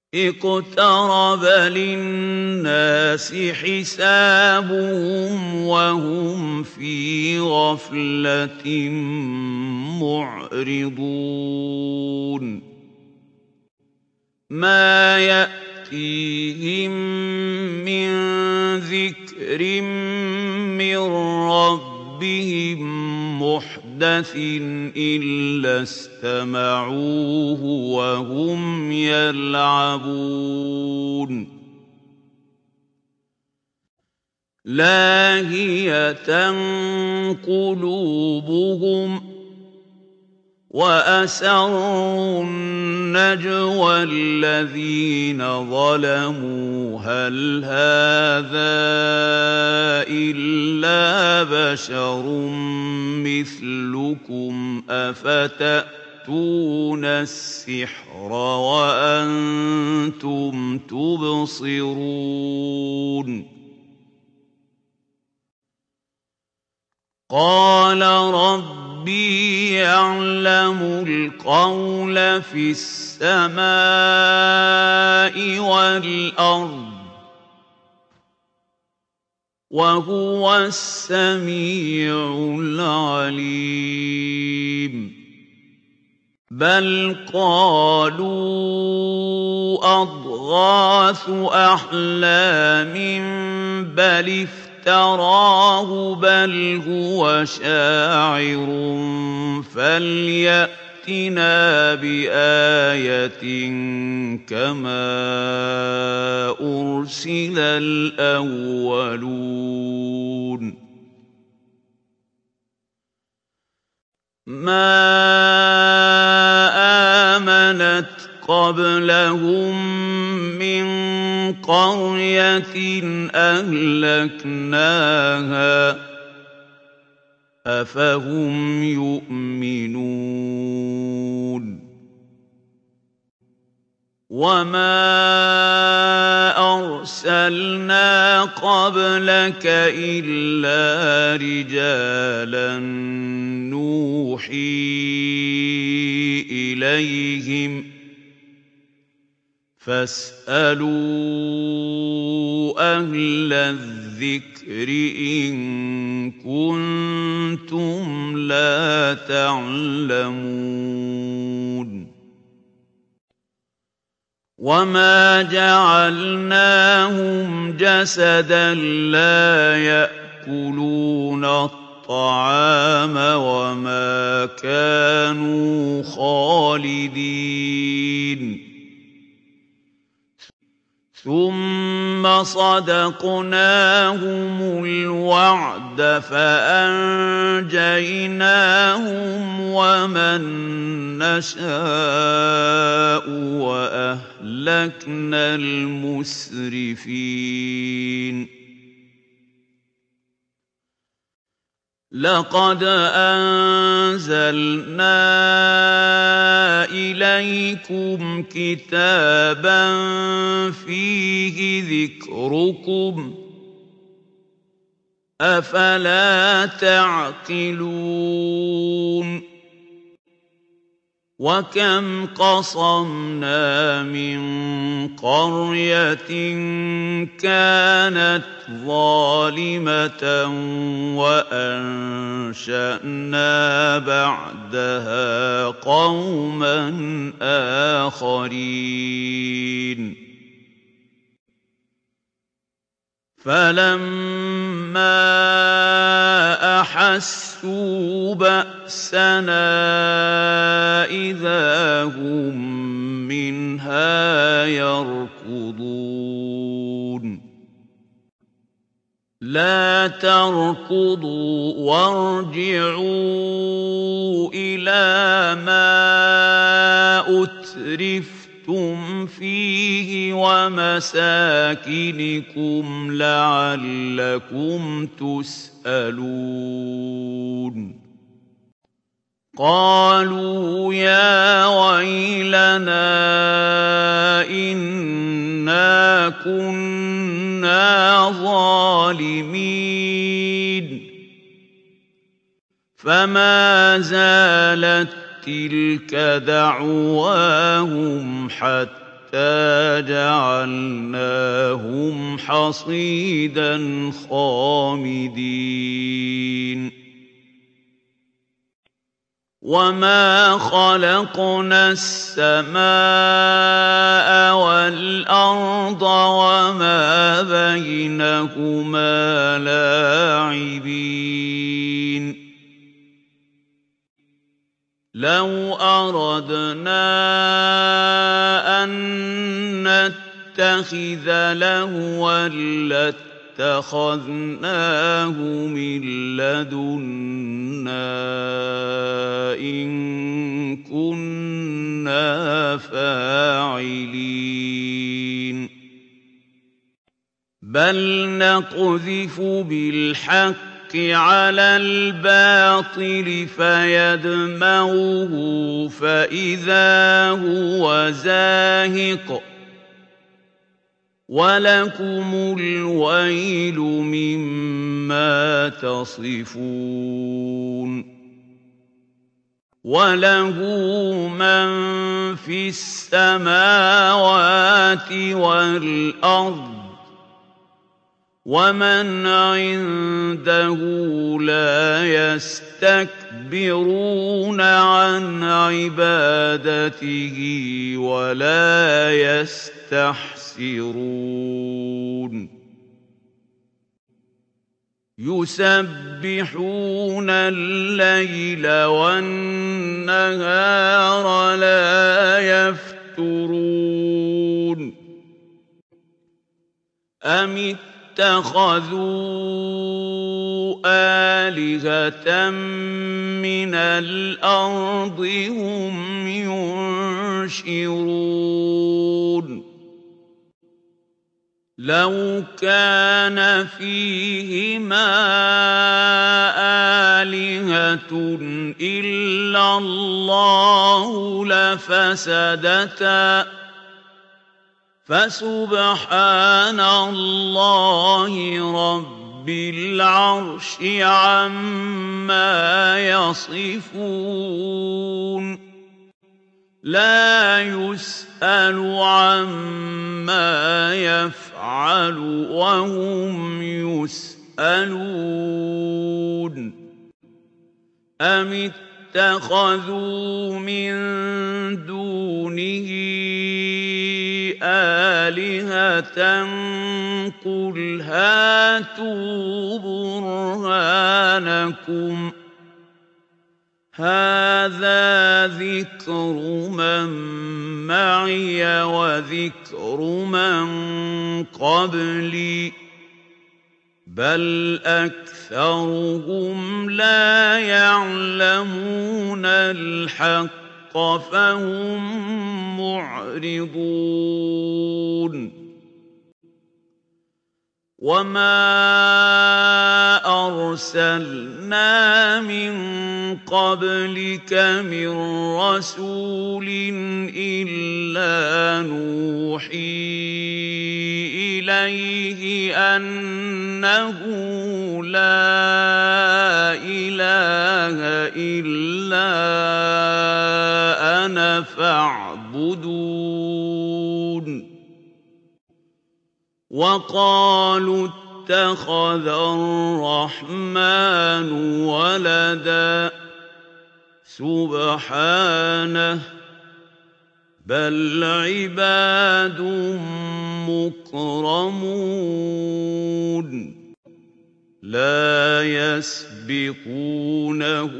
اقترب للناس حسابهم وهم في غفلة معرضون ما يأتيهم من ذكر من ربهم محدث إلا استمعوه وهم يلعبون لاهية قلوبهم وأسروا النجوى الذين ظلموا هل هذا إلا بشر مثلكم أفتأتون السحر وأنتم تبصرون قال ربي يعلم القول في السماء والأرض وهو السميع العليم بل قالوا أضغاث أحلام بل افتراه بل هو شاعر فليأتنا بآية كما أرسل الأولون ما آمنت قبلهم من قرية أهلكناها أفهم يؤمنون وما أرسلنا قبلك إلا رجالا نوحي إليهم فاسألوا أهل الذكر إن كنتم لا تعلمون وما جعلناهم جسدا لا يأكلون الطعام وما كانوا خالدين ثم صدقناهم الوعد فأنجيناهم ومن نشاء وأهلكنا المسرفين لقد أنزلنا إليكم كتابا فيه ذكركم أفلا تعقلون وكم قصمنا من قرية كانت ظالمة وأنشأنا بعدها قوما آخرين فلما أحسوا بأسنا إذا هم منها يركضون لا تركضوا وارجعوا إلى ما أترفتم فيه ومساكنكم لعلكم تسألون قالوا يا ويلنا إنا كنا ظالمين فما زالت تلك دعواهم حتى حتى جعلناهم حصيدا خامدين وما خلقنا السماء والأرض وما بينهما لاعبين لو أردنا أن نتخذ لهوا لاتخذناه من لدنا إن كنا فاعلين بل نقذف بالحق على الباطل فيدمغه فإذا هو زاهق ولكم الويل مما تصفون وله من في السماوات والأرض ومن عنده لا يستكبرون عن عبادته ولا يستحسرون يسبحون الليل والنهار لا يفترون أم اتخذوا آلهة من الأرض هم ينشرون لو كان فيهما آلهة إلا الله لفسدتا فسبحان الله رب العرش عما يصفون لا يسأل عما يفعل وهم يسألون أم اتخذوا من دونه آلهة قل هاتوا برهانكم هذا ذكر من معي وذكر من قبلي بل أكثرهم لا يعلمون الحق فهم معرضون وما أرسلنا من قبلك من رسول إلا نوحي إليه أنه لا إله إلا أنا فاعبدون وقالوا اتخذ الرحمن ولدا سبحانه بل عباد مكرمون لا يسبقونه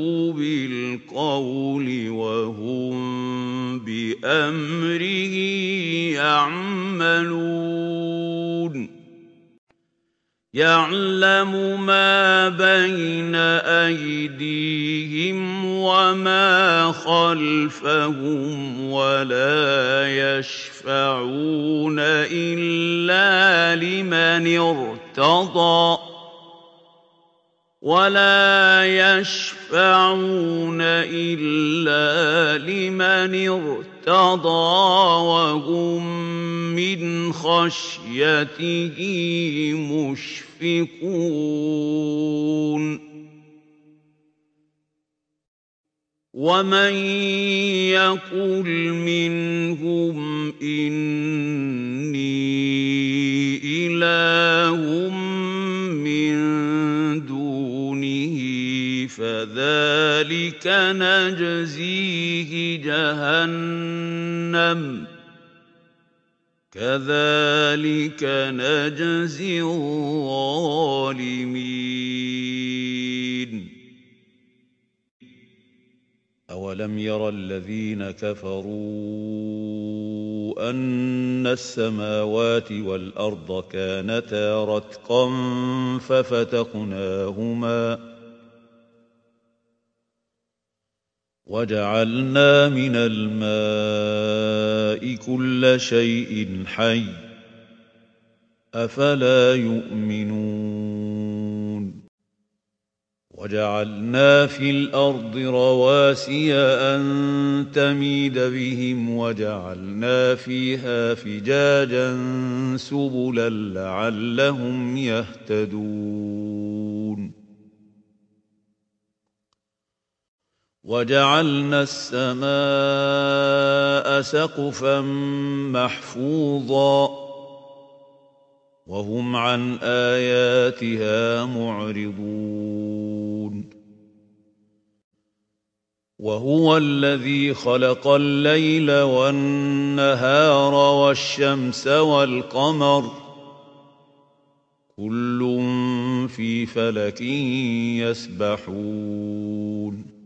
بالقول وهم بأمره يعملون يعلم ما بين أيديهم وما خلفهم ولا يشفعون إلا لمن ارتضى وهم من خشيته مشفقون ومن يقل منهم إني إله من دونه فذلك نجزيه جهنم كذلك نجزي الظالمين. أولم ير الذين كفروا أن السماوات والأرض كانتا رتقا ففتقناهما وجعلنا من الماء كل شيء حي أفلا يؤمنون وجعلنا في الأرض رواسي أن تميد بهم وجعلنا فيها فجاجا سبلا لعلهم يهتدون وجعلنا السماء سقفا محفوظا وهم عن آياتها معرضون وهو الذي خلق الليل والنهار والشمس والقمر كل في فلك يسبحون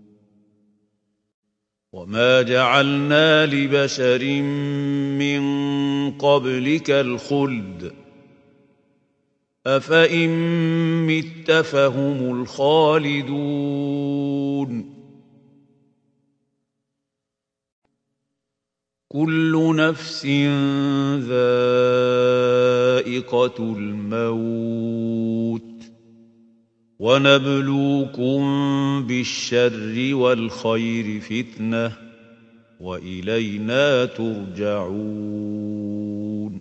وما جعلنا لبشر من قبلك الخلد أفإن مت فهم الخالدون كل نفس ذائقة الموت ونبلوكم بالشر والخير فتنة وإلينا ترجعون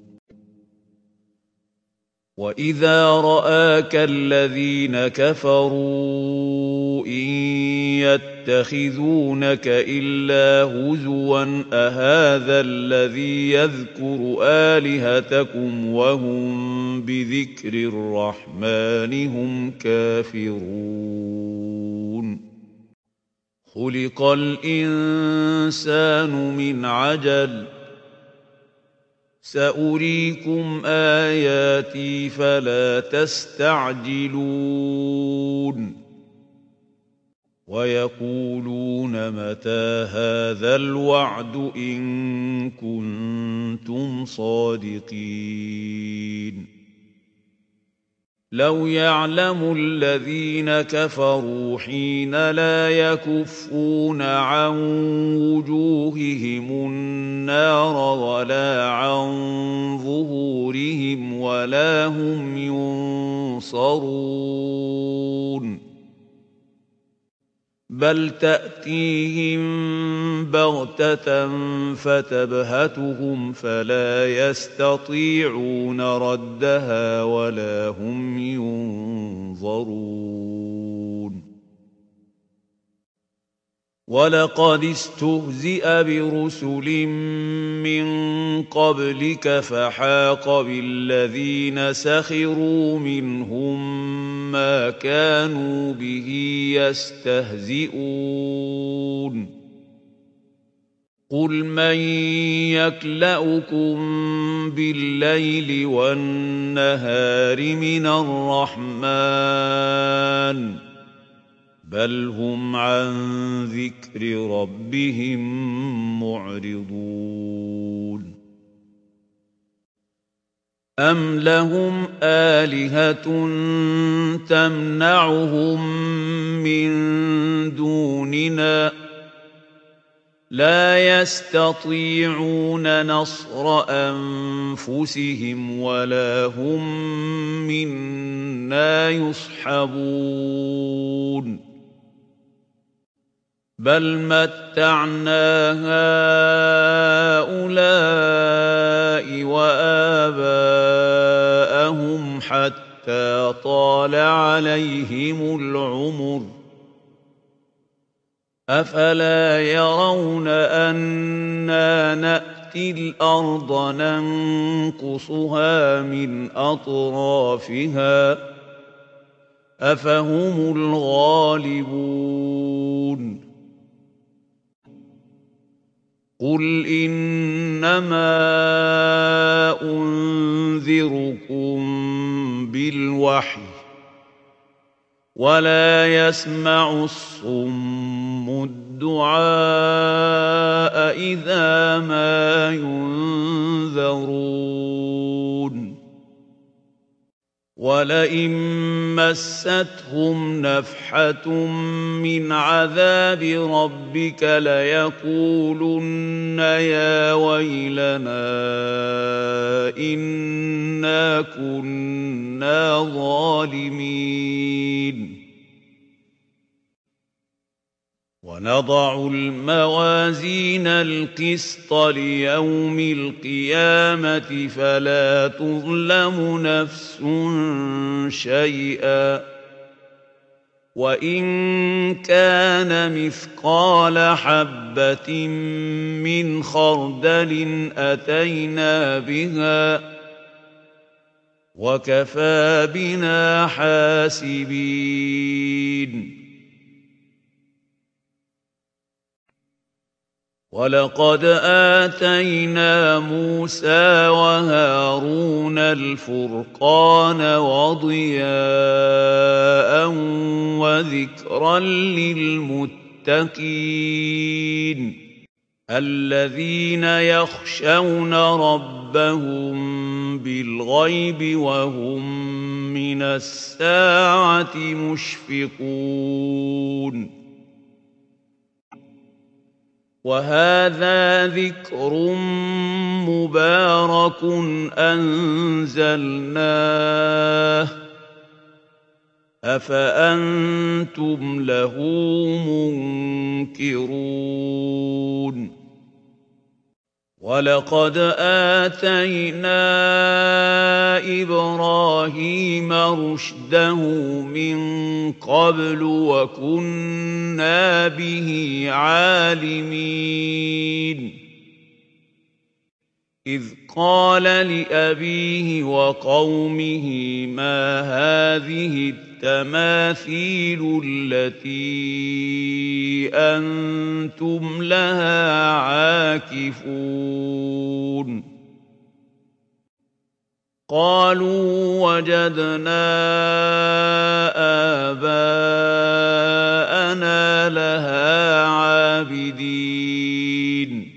وإذا رآك الذين كفروا إن يتخذونك إلا هزوا أهذا الذي يذكر آلهتكم وهم بذكر الرحمن هم كافرون خلق الإنسان من عجل سأريكم آياتي فلا تستعجلون ويقولون متى هذا الوعد إن كنتم صادقين لو يعلم الذين كفروا حين لا يكفون عن وجوههم النار ولا عن ظهورهم ولا هم ينصرون بل تأتيهم بغتة فتبهتهم فلا يستطيعون ردها ولا هم ينظرون ولقد استهزئ برسل من قبلك فحاق بالذين سخروا منهم ما كانوا به يستهزئون قل من يكلؤكم بالليل والنهار من الرحمن بل هم عن ذكر ربهم معرضون أم لهم آلهة تمنعهم من دوننا لا يستطيعون نصر أنفسهم ولا هم منا يصحبون بل متعنا هؤلاء وآباءهم حتى طال عليهم العمر أفلا يرون أنا نأتي الأرض ننقصها من أطرافها أفهم الغالبون قل إنما أنذركم بالوحي ولا يسمع الصم الدعاء إذا ما ينذرون ولئن مستهم نفحة من عذاب ربك ليقولن يا ويلنا إنا كنا ظالمين ونضع الموازين القسط ليوم القيامة فلا تظلم نفس شيئا وإن كان مثقال حبة من خردل أتينا بها وكفى بنا حاسبين ولقد آتينا موسى وهارون الفرقان وضياء وذكرا للمتقين الذين يخشون ربهم بالغيب وهم من الساعة مشفقون وهذا ذكر مبارك أنزلناه أفأنتم له منكرون ولقد آتينا إبراهيم رشده من قبل وكنا به عالمين إذ قال لأبيه وقومه ما هذه التماثيل التي أنتم لها عاكفون قالوا وجدنا آباءنا لها عابدين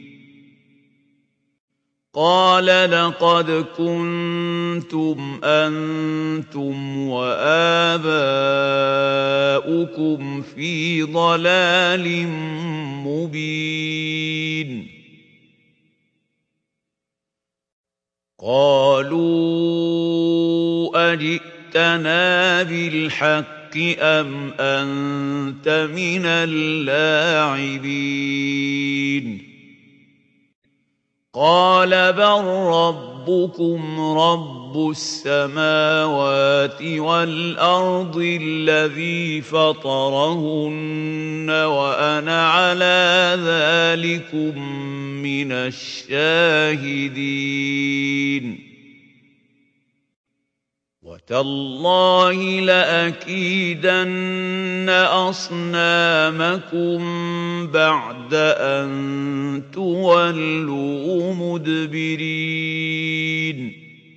قال لقد كنتم أنتم وآباؤكم في ضلال مبين قالوا أجئتنا بالحق أم أنت من اللاعبين قال بل ربكم رب السماوات والأرض الذي فطرهن وأنا على ذلكم من الشاهدين وتالله لأكيدن أصنامكم بعد أن تولوا مدبرين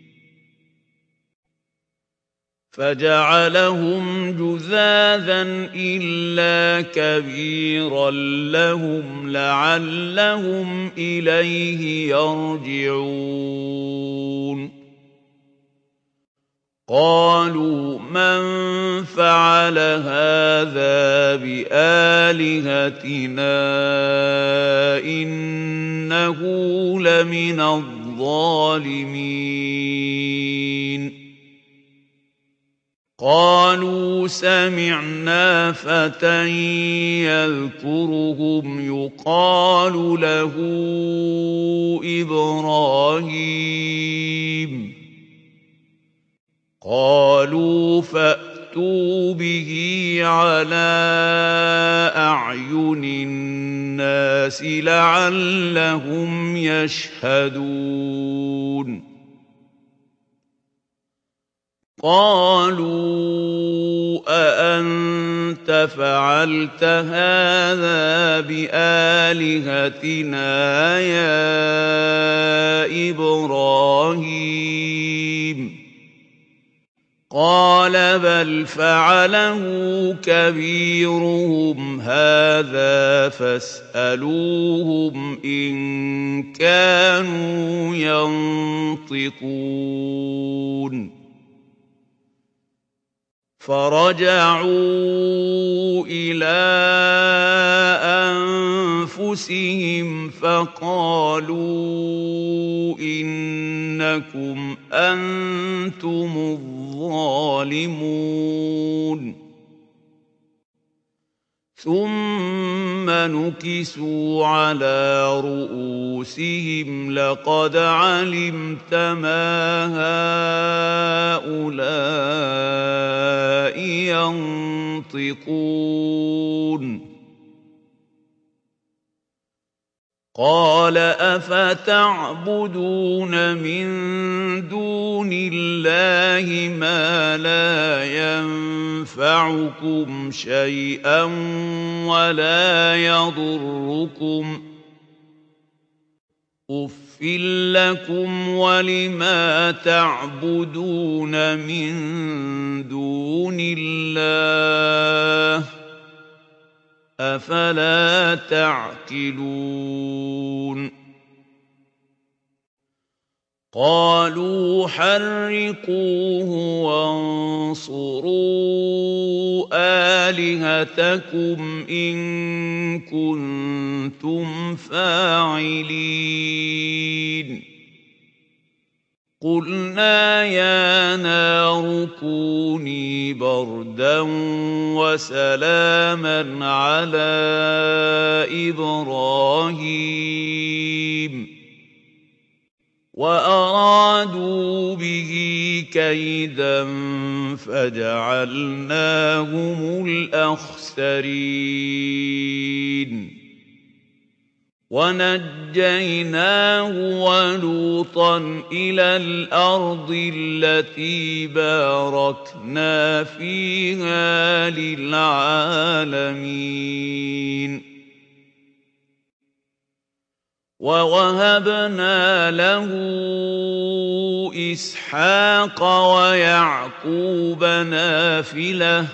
فجعلهم جذاذا إلا كبيرا لهم لعلهم إليه يرجعون قالوا من فعل هذا بآلهتنا إنه لمن الظالمين قالوا سمعنا فتى يذكرهم يقال له إبراهيم قالوا فأتوا فأتوا به على أعين الناس لعلهم يشهدون قالوا أأنت فعلت هذا بآلهتنا يا إبراهيم قال بل فعله كبيرهم هذا فاسألوهم إن كانوا ينطقون فرجعوا إلى أنفسهم فقالوا إنكم أنتم الظالمون ثم نكسوا على رؤوسهم لقد علمت ما هؤلاء ينطقون قال أفتعبدون من دون الله ما لا ينفعكم شيئا ولا يضركم أف لكم ولما تعبدون من دون الله أفلا تعقلون قالوا حرقوه وانصروا آلهتكم إن كنتم فاعلين قلنا يا نار كوني بردا وسلاما على إبراهيم وأرادوا به كيدا فجعلناهم الأخسرين ونجيناه ولوطا إلى الأرض التي باركنا فيها للعالمين ووهبنا له إسحاق ويعقوب نافلة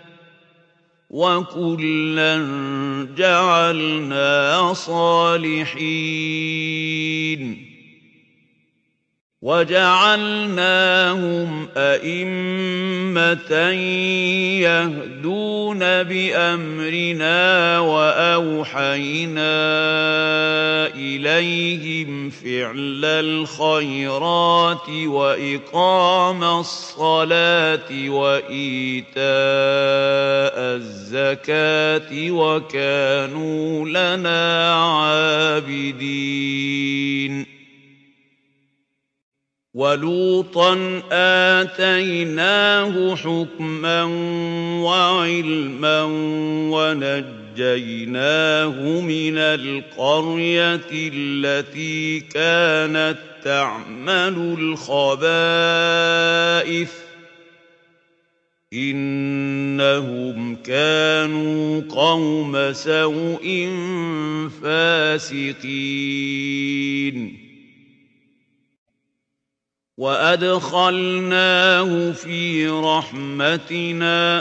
وكلا جعلنا صالحين وجعلناهم أئمة يهدون بأمرنا وأوحينا إليهم فعل الخيرات وإقام الصلاة وإيتاء الزكاة وكانوا لنا عابدين ولوطا آتيناه حكما وعلما ونجيناه من القرية التي كانت تعمل الخبائث إنهم كانوا قوم سوء فاسقين وأدخلناه في رحمتنا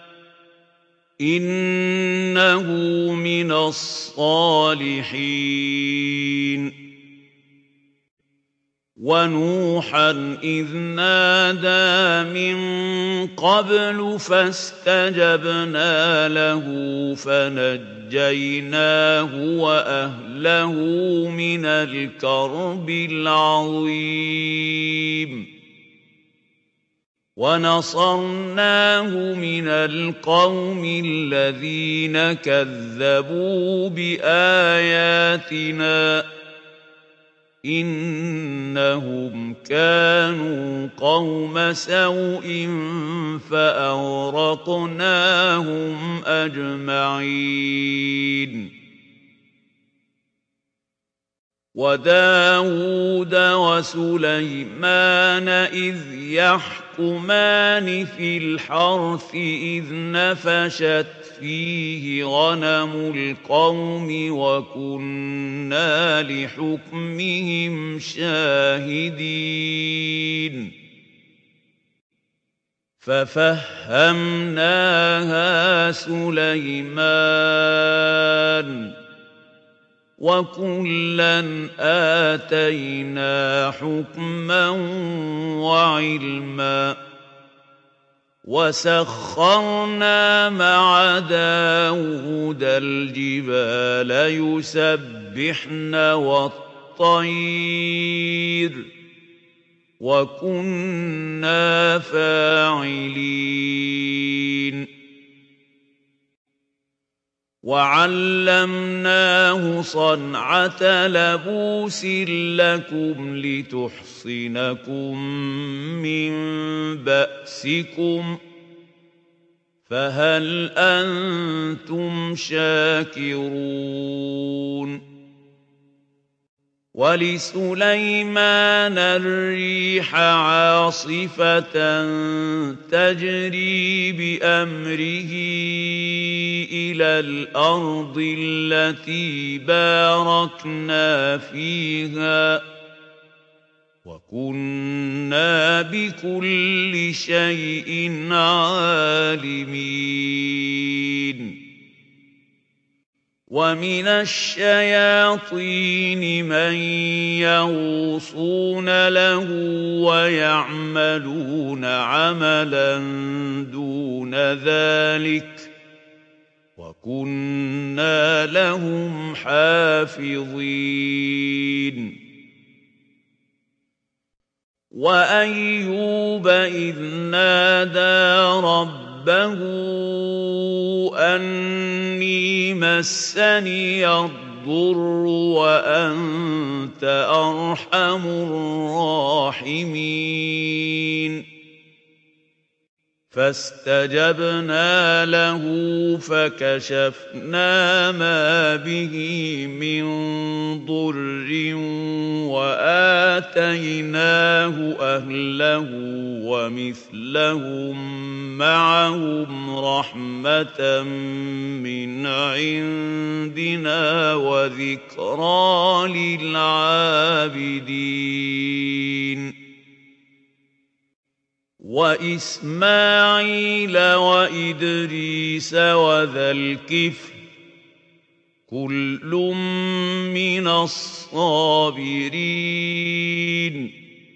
إنه من الصالحين ونوحا إذ نادى من قبل فاستجبنا له فنجيناه وأهله من الكرب العظيم ونصرناه من القوم الذين كذبوا بآياتنا إنهم إنهم كانوا قوم سوء فأغرقناهم أجمعين. وداود وسليمان إذ يحكمان في الحرث إذ نفشت فيه غنم القوم وكنا لحكمهم شاهدين. ففهمناها سليمان وكلا آتينا حكما وعلما وسخرنا مع داود الجبال يسبحن والطير وكنا فاعلين. وعلمناه صنعة لبوس لكم لتحصنكم من بأسكم فهل أنتم شاكرون. ولسليمان الريح عاصفة تجري بأمره إلى الأرض التي باركنا فيها وكنا بكل شيء عالمين. ومن الشياطين من يغوصون له ويعملون عملا دون ذلك وكنا لهم حافظين. وأيوب إذ نادى ربه أني مسني الضر وأنت أرحم الراحمين. فاستجبنا له فكشفنا ما به من ضر وآتيناه أهله ومثلهم معهم رحمة من عندنا وذكرى للعابدين. وإسماعيل وإدريس وذا الكفل كل من الصابرين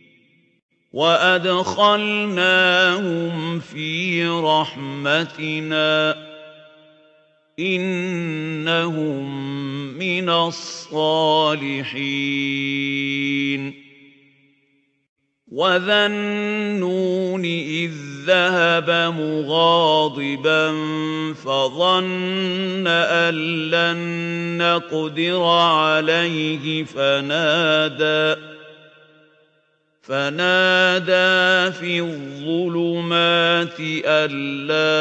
وأدخلناهم في رحمتنا إنهم من الصالحين. وذا النون إذ ذهب مغاضبا فظن أن لن نقدر عليه فنادى في الظلمات أن لا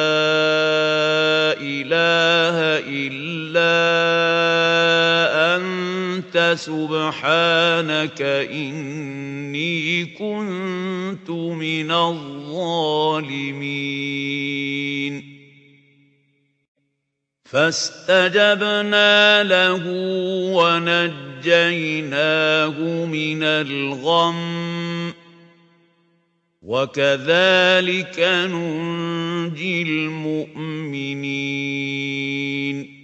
إله إلا أنت سبحانك إني كنت من الظالمين. فاستجبنا له ونجيناه من الغم وكذلك ننجي المؤمنين.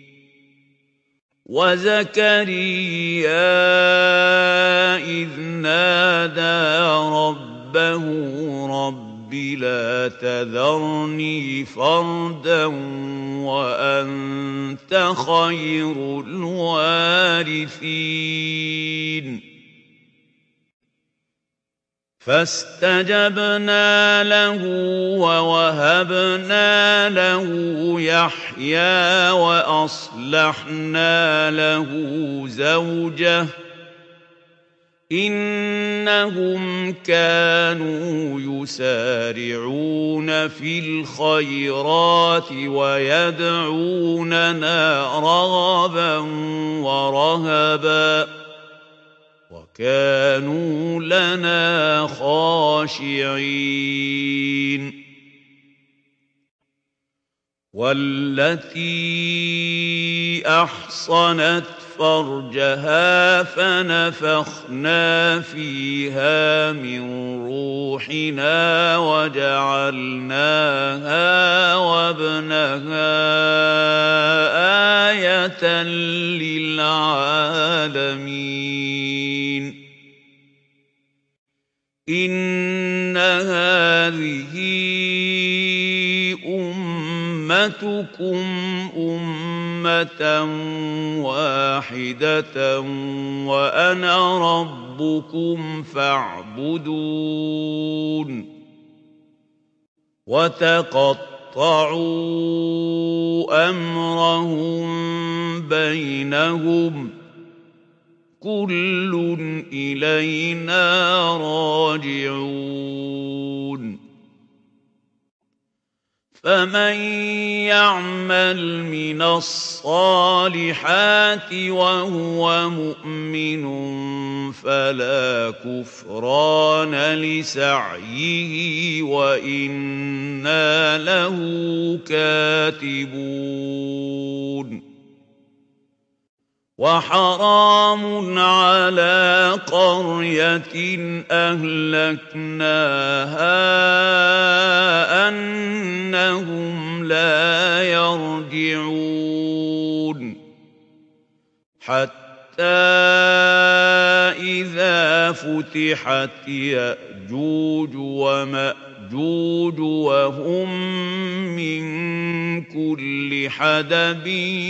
وزكريا إذ نادى ربه رب لا تذرني فردا وأنت خير الوارثين. فاستجبنا له ووهبنا له يحيى وأصلحنا له زوجه إنهم إنهم كانوا يسارعون في الخيرات ويدعوننا رغبا ورهبا وكانوا لنا خاشعين والتي أحصنت فرجها فنفخنا فيها من روحنا وجعلناها وابنها آية للعالمين إن هذه أمتكم أمة واحدة وأنا ربكم فاعبدون وتقطعوا أمرهم بينهم كل إلينا راجعون فمن يعمل من الصالحات وهو مؤمن فلا كفران لسعيه وإنا له كاتبون وحرام على قرية أهلكناها أنهم لا يرجعون حتى إذا فتحت يأجوج ومأجوج وهم من كل حدب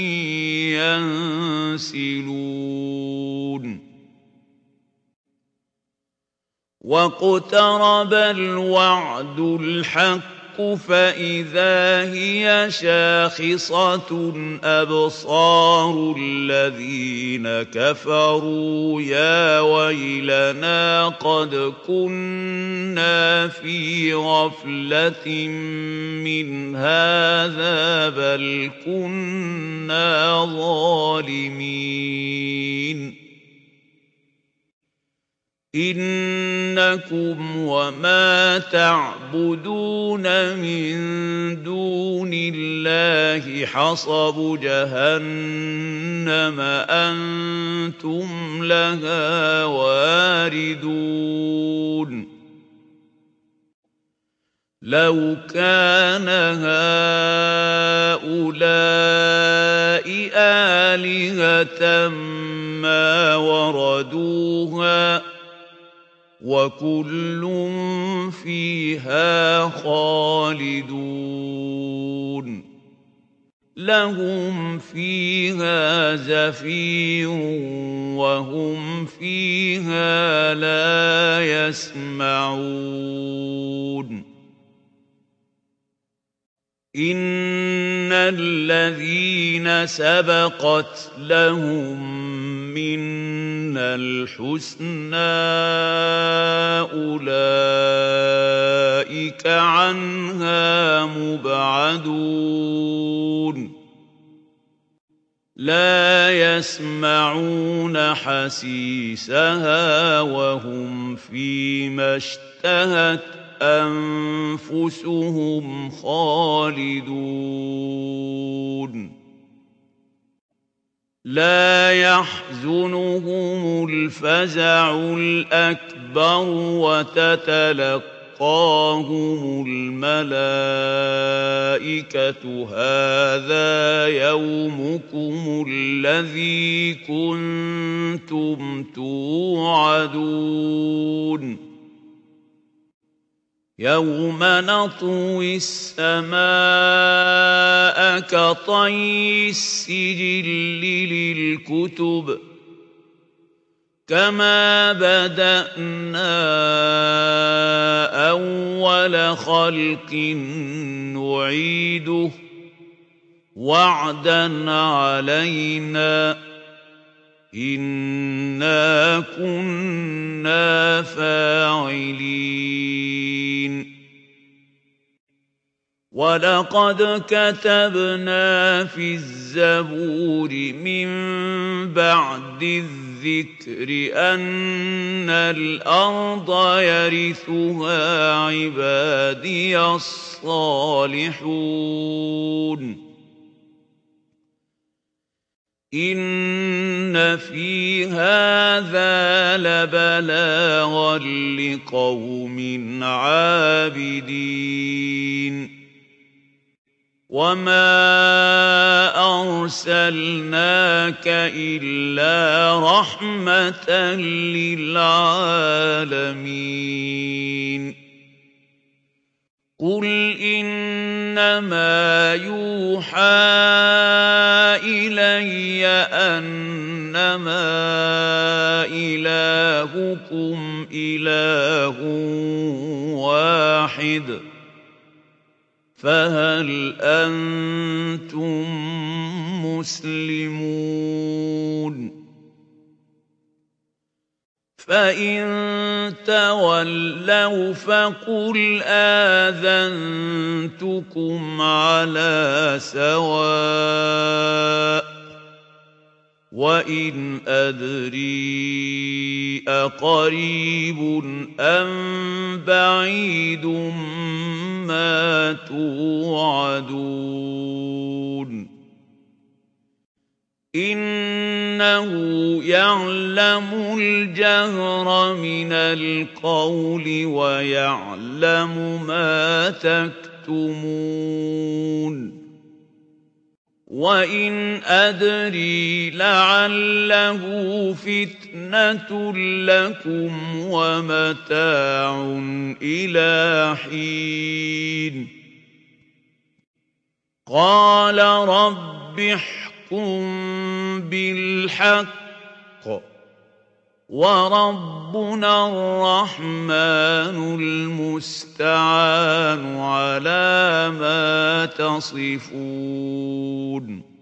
ينسلون واقترب الوعد الحق فإذا هي شاخصة أبصار الذين كفروا يا ويلنا قد كنا في غفلة من هذا بل كنا ظالمين إنكم وما تعبدون من دون الله حصب جهنم أنتم لها واردون لو كان هؤلاء آلهة ما وردوها وكل فيها خالدون لهم فيها زفير وهم فيها لا يسمعون إن الذين سبقت لهم منا الحسنى أولئك عنها مبعدون لا يسمعون حسيسها وهم فيما اشتهت أنفسهم خالدون لا يحزنهم الفزع الأكبر وتتلقاهم الملائكة هذا يومكم الذي كنتم توعدون يوم نطوي السماء كطي السجل للكتب كما بدأنا أول خلق نعيده وعدا علينا إِنَّا كُنَّا فَاعِلِينَ وَلَقَدْ كَتَبْنَا فِي الزَّبُورِ مِن بَعْدِ الذِّكْرِ أَنَّ الْأَرْضَ يَرِثُهَا عِبَادِيَ الصَّالِحُونَ إِنَّ فِي هَٰذَا لَبَلَاغًا لِّقَوْمٍ عَابِدِينَ وَمَا أَرْسَلْنَاكَ إِلَّا رَحْمَةً لِّلْعَالَمِينَ قُلْ إِنَّمَا يُوحَىٰ إِلَيَّ أَنَّمَا إِلَٰهُكُمْ إِلَٰهٌ وَاحِدٌ فَهَلْ أَنتُم مُّسْلِمُونَ فَإِن تَوَلَّوْا فَقُلْ آذَنتُكُمْ عَلَىٰ سَوَاءٍ وَإِنْ أَدْرِي أَقَرِيبٌ أَمْ بَعِيدٌ مَّا تُوعَدُونَ إِنَّهُ يَعْلَمُ الْجَهْرَ مِنَ الْقَوْلِ وَيَعْلَمُ مَا تَكْتُمُونَ وَإِنْ أَدْرِي لَعَلَّهُ فِتْنَةٌ لَّكُمْ وَمَتَاعٌ إِلَىٰ حِينٍ قَالَ رَبِّ احْكُم بِالْحَقِّ وَرَبُّنَا الرَّحْمَٰنُ الْمُسْتَعَانُ عَلَىٰ مَا تَصِفُونَ